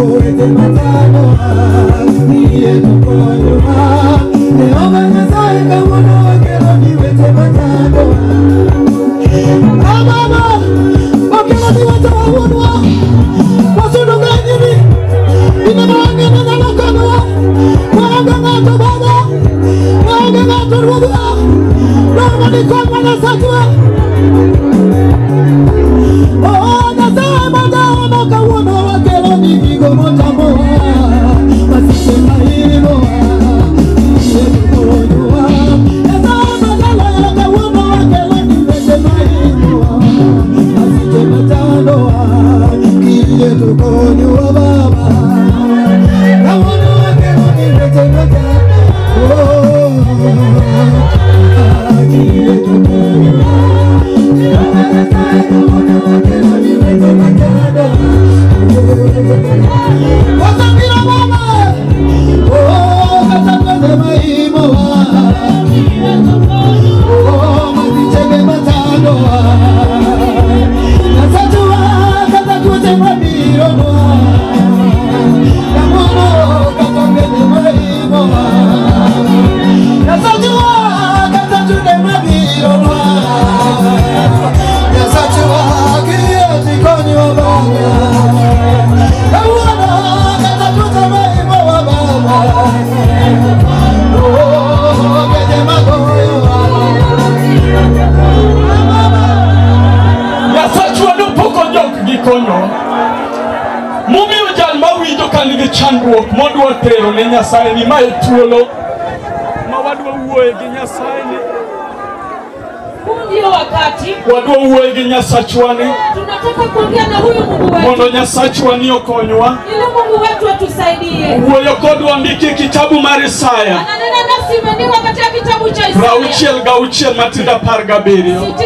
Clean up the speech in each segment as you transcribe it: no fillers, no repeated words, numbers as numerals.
Wete matano niye tukonyoa Neoma nyasaye kamono wakero ni wete matano Mama wakero ni wete waunwa Wasudu ganyini Inamange na nalokanwa Waanga ngato baba Waanga ngato rwabwa Norma ni kwa nasatwa Oh nasa madama kawono wakero ni vigo motamoa Masise mahimoa Iye tukonyoa Nasa madala kawono wakero ni wete mahimoa Masise matanoa Iye tukonyoa baba Kawono wakero ni wete matanoa Iye tukonyoa Wasambira mama Oh katangeze maimoa Oh mazichege matanoa Nasatua katakute mabironoa Namono katangeze maimoa Nasatua katakute mabironoa Nasatua kiyoti konyo baba Kawana katakute maimoa baba Oh kete magoyo Yasatua nupoko njok gikonyo Mumi ujal mawijo kanige chandruok modwa tero ne Nyasaye ni mae tuolo Mawadwa uoe gi Nyasaye ni Ndio wakati Wadwa uoe gi Nyasachwani tunataka kuongea na huyu Mungu wetu Mondo Nyasachwani okonywa ili Mungu wetu atusaidie. Uoyo kodwa ndiki kitabu mar Isaya Ananena nasi imeandikwa katika kitabu cha Isaya Rauchiel gauchiel matinda par gabiriyo 66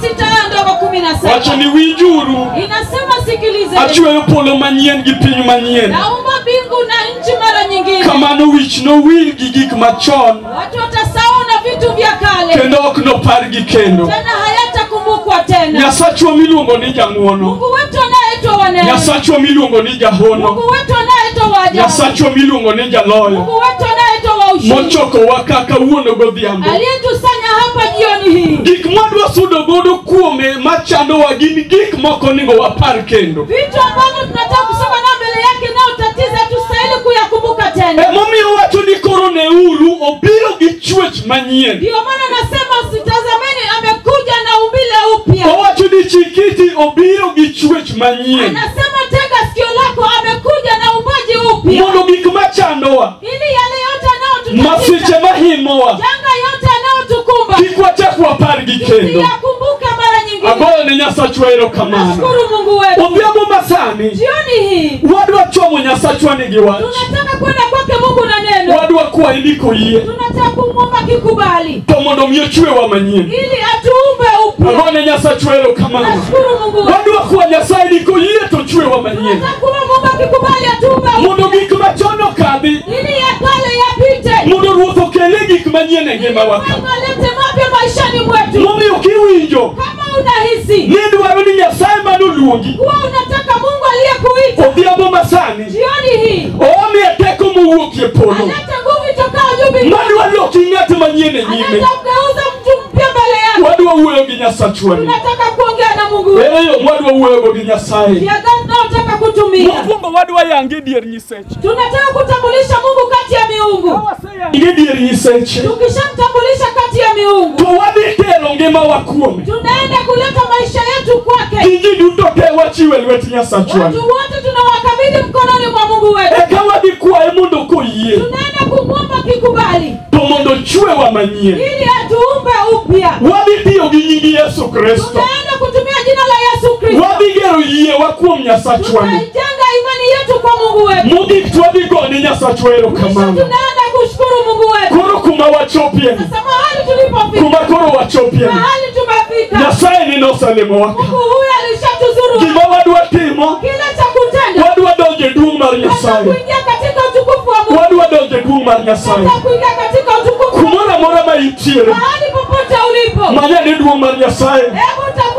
ndogo 17. Wacho ni winjuru Inasema sikilize. Achweyo polo manyien gi piny manyien Naumba mbingu na nchi mara nyingine. Kamano wich no wil gi gik machon Watu watasahau na vitu vya kale. Kendo ok nopar gi kendo Tena hayatakumbukwa tena. Nyasachwa miluongo ni jang'wono Mungu wetu anayeitwa wanene. Nyasachwa miluongo ni jahono Mungu wetu anayeitwa waja. Nyasachwa miluongo ni jaloyo Mungu wetu anayeitwa wa ushindi. Mochoko wakaka uono godhiambo Aliyetusanya hapa jioni hii. Gik mwadwa sudo godo kuome machando wa gin gik moko ningo wapar kendo Vitu ambavyo tunataka kusoma na mbele yake nao tatiza tustahili kuyakumbuka tena. Momiyo wacho ni koro ne uru obiro gi chwech manyien Ndio maana nasema sitazameni amekuja na umbile upya. Owacho ni chikiti obiro gi chwech manyien Anasema tega sikio lako amekuja na umbaji upya. Mondo gik machandowa Ili yale yote anayotutatiza. Masiche mahimowa Janga yote anayotukumba. Kik wachak wapar gi kendo Siyakumbuke mara nyingine. Agoyo ne Nyasachwa erokamano Nashukuru Mungu wetu. Odhiambo masani Jioni hii wadwa chomo Nyasachwa nigi wach tunataka kwenda kwake Mungu na neno. Wadwa kwaye ndiko yie Tunataka kumwomba kikubali. To mondo miyo chwewa manyien Ili atuumbe upya. Agoyo ne Nyasachwa erokamano Nashukuru Mungu wetu. Wadwa kwa Nyasaye ndiko yie to chwewa manyien Tunataka kumwomba kikubali atuumbe upya. Mondo gik machon okadhi Ili ya kale yapite. Mondo Ruoth okele gik manyien e ngimawa ka Alete mapya maishani mwetu. Momiyo kiwinjo Kama unahisi ni dwaro ni Nyasaye manoluongi kuwa unataka Mungu aliyekuita odhiambo masani jioni hii omiye teko mowuokie polo alete nguvu itokao juu mbinguni. madwa loki ng'at manyien e nyime Anataka kugeuza mtu mpya mbele yake. wadwa wuoyo gi Nyasachwani Tunataka kuongea na Mungu wetu. ere yo mwadwa wuoyogo gi Nyasaye Njia gani tunataka kutumia? mokwongo wadwa yange dier nyiseche Tunataka kutambulisha Mungu kati ya miungu. yange dier nyiseche Tukishamtambulisha kati ya miungu to wadhi tero ngimawa kuome tunaenda kuleta maisha yetu kwake. gigi duto te wachiwe lwet Nyasachwani Watu wote tunawakabidhi mkononi mwa Mungu wetu. eka wadhi kwaye mondo koyie Tunaenda kumwomba kikubali to mondo chwewa manyien ili atuumbe upya. wadhi tiyo gi nying Yesu Kristo Tunaenda kutumia jina la Yesu Kristo. wadhi gero yiewa kuom Nyasachwani Tunajenga imani yetu kwa Mungu wetu. mogik twadhi go ne Nyasachwa Mwisho erokamano tunaenda kushukuru Mungu wetu. koro kuma wachopie Sasa mahali tulipofika, kuma koro wachopie mahali tumefika, Nyasaye ni nosalimowa Mungu huyu alishatuzuru. gima wadwa timo Kile cha kutenda wadwa donje duong' mar tunataka Nyasaye kuingia katika utukufu wa Mungu. wadwa donje duong' mar Nyasaye Tunataka kuingia katika utukufu wa Mungu. kumoro amora ma intiere Mahali popote ulipo, manyane duong' mar Nyasaye hebu tambua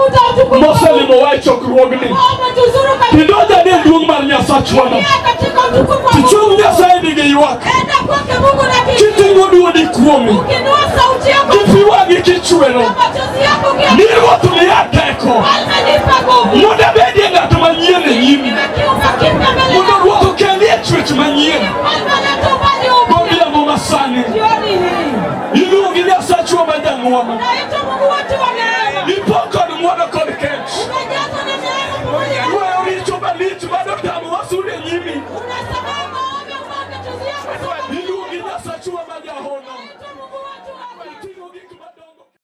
Moselimo wacho kruogni. Kidoja ni duong mar Nyasachwana. Kichung Nyasaye nigi ywak. Kiting'o duodi kuomi. Kipi wang'i kichwero. Ni ruoth miya teko. Mondo abedie ng'at manyien e nyimi. Mondo ruoth okelie chwech manyien. Godhiambo masani. Iluongi Nyasachwa ma jang'wono.